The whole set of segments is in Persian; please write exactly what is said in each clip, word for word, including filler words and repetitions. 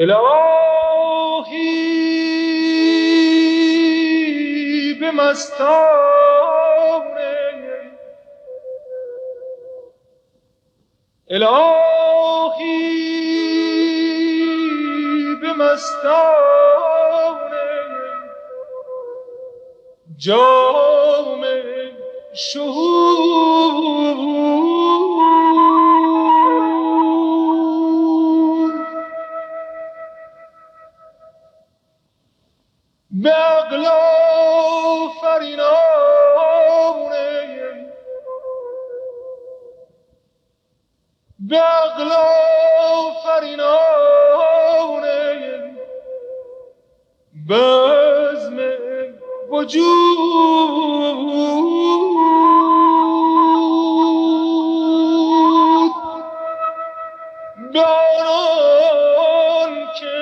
الهی به مستان الهی به مستان جام شهود به عقل آفرینانه به عقل آفرینانه بزم وجود به آنان که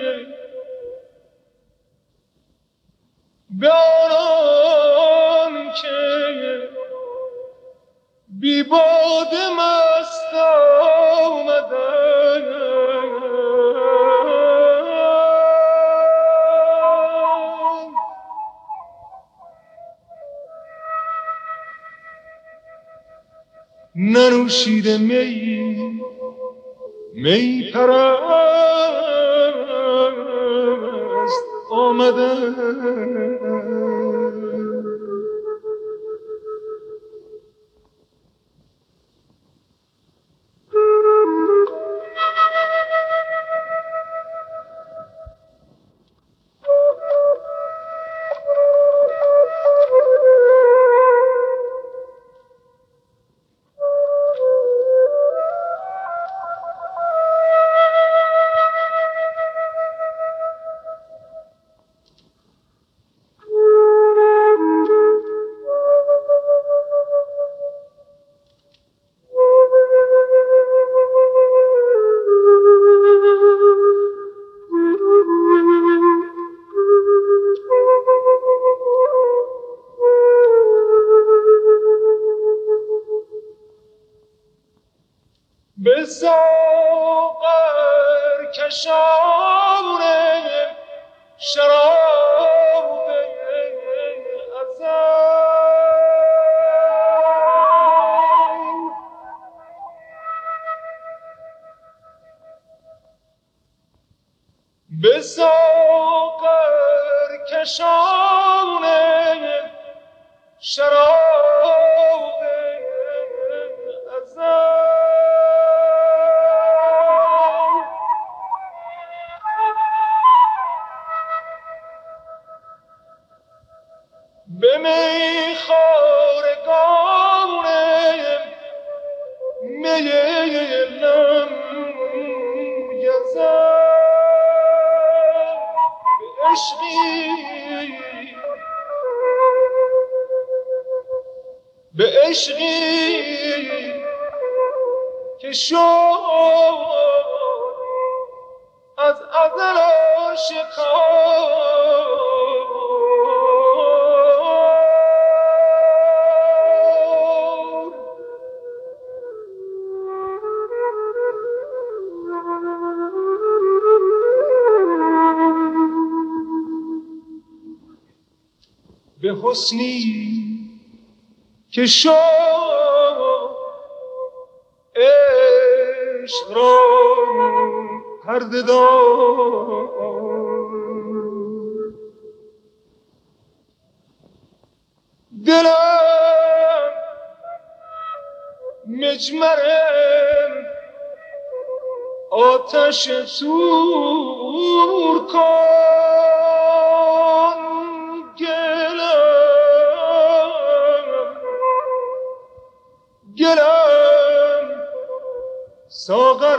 به آنان که بی باده مست آمدن ننوشیده می می پرست آمدن به ساغر کشان شراب ازل به ساغر کشان شراب ازل به میخوارگان میلم گزد به عشقی به عشقی که شد از ازل آشکار به حسنی که شد عشق را پرده دار دلم مجمر آتش سور کن گلم گلم ساغر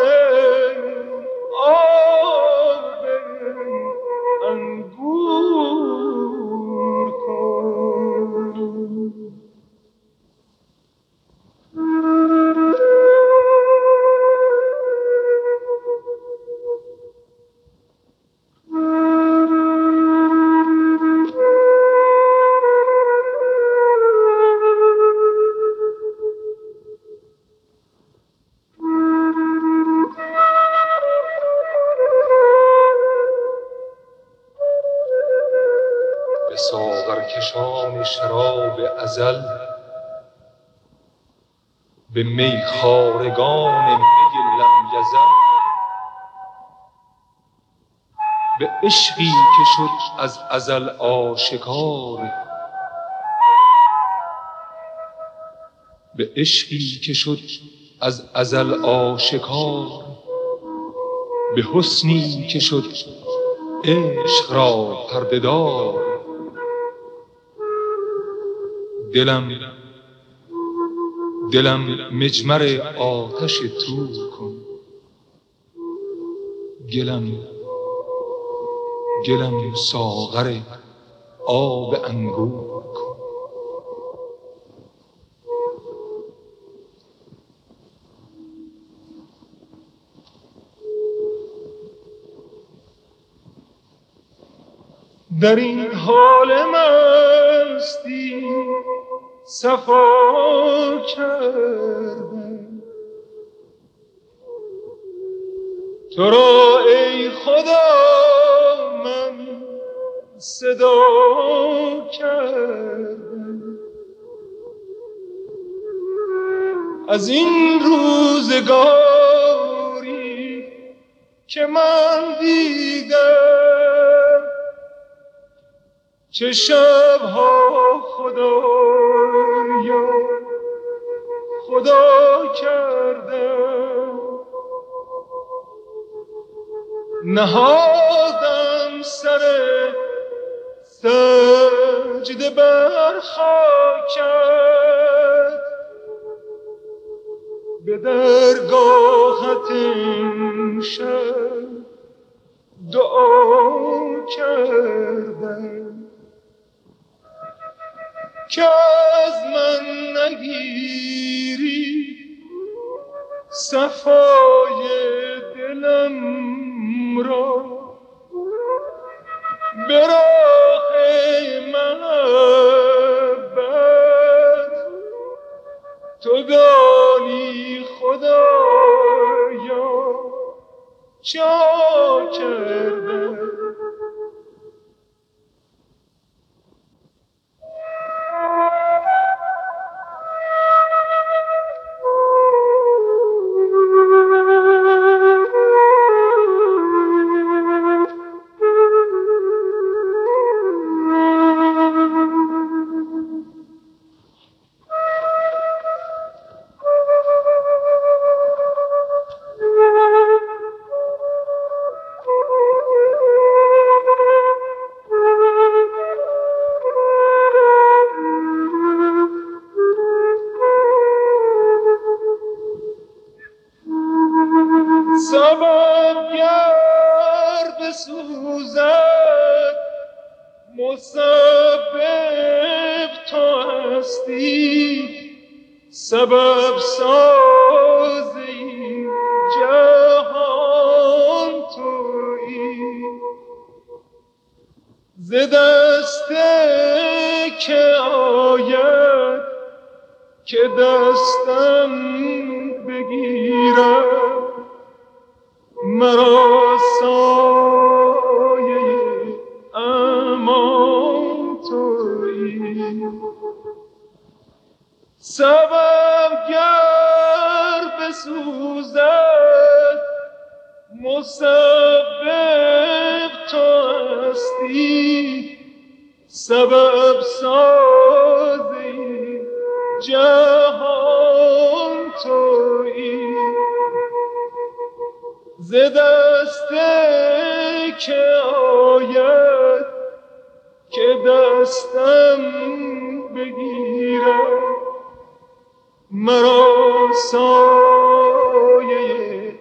آب انگور کن شراب ازل به میخوارگان می لم یزل، به عشقی که شد از ازل آشکار، به عشقی که شد از ازل آشکار، به حسنی که شد عشق را پرده‌دار. دلم دلم مجمر آتش طور کن، گلم گلم ساغر آب انگور کن. در این حال مستی صفا کردم تو را ای خدا من صدا کردم. از این روزگاری که من دیدم چه شبها خدایا خدا کردم، نهادم سر سجده بر خاکت، به درگاهت امشب دعا کردم که از من نگیری صفای دلم را، به راه محبت تو دانی خدایا چا کردم. سبب گر بسوزد مسبب تو هستی، سبب ساز این جهان تویی، ز دست که آید که دستم بگیرد، مرا سایه امان تویی. سبب گر بسوزد مسبب تو هستی، سبب سازی جهان تویی، ز دست که آید که دستم بگیرد، مرا سایه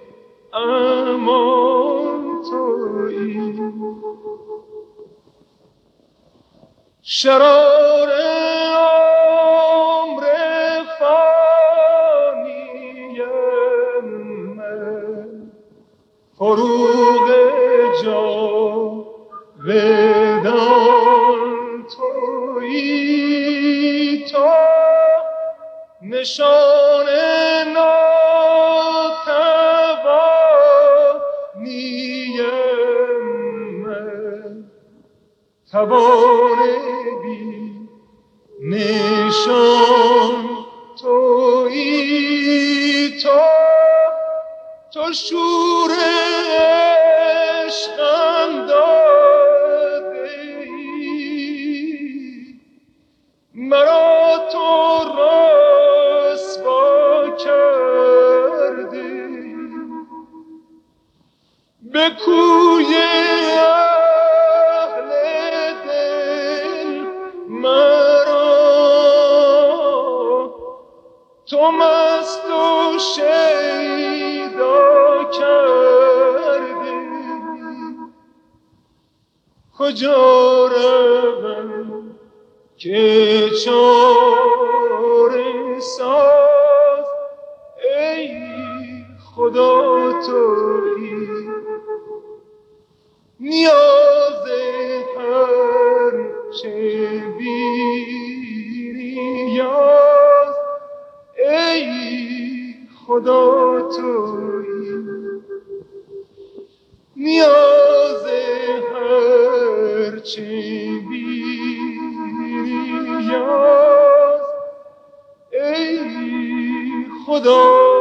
امان تویی. شرار عمر فانیم من، فروغ جاودان تویی، تو نشان ناتوانیم من، توان بی نشان تویی تو، تو شور عشقم داده ای، مرا تو رسوا کردی، به کوی اهل دل مرا تو مست و شیدا کردی. کجا روم که چاره ساز، ای خدا تویی نیاز هر چه بی نیاز، ای خدا تویی نیاز هر چه بی نیاز، ای خدا